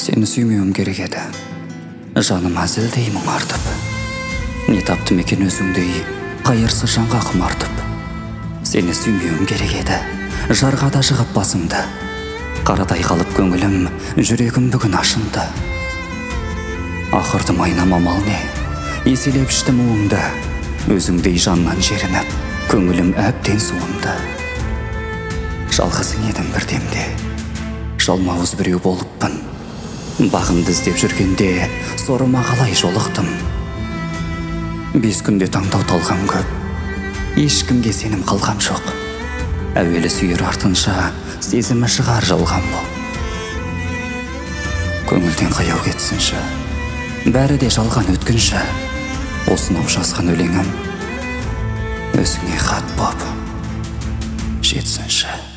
Сені сүймеуім керек еді. Жаным әзілдей мұң артып. Не таптым екен өзіңдей қайырсыз жанға құмартып. Сені сүймеуім керек еді. Жарға да жығып басымды. Қарадай қалып көңілім, жүрегім бүгін ашынды. Ақырдым айнам амал не, еселеп іштім уыңды. Өзіңдей жаннан жерініп, көңілім әбден суынды. Жалғызың едім бір демде, жалмауыз біреу болыппын. Бағымды іздеп жүргенде сорыма қалай жолықтым. 5 күнде таңдау талғам көп, ешкімге сенім қалған жоқ. Әуелі сүйер артынша сезімі шығар жалған бұл. Көңілден қаяу кетсінші, бәрі де жалған өткінші. Осынау жазған өлеңім өзіңе хат боп жетсінші.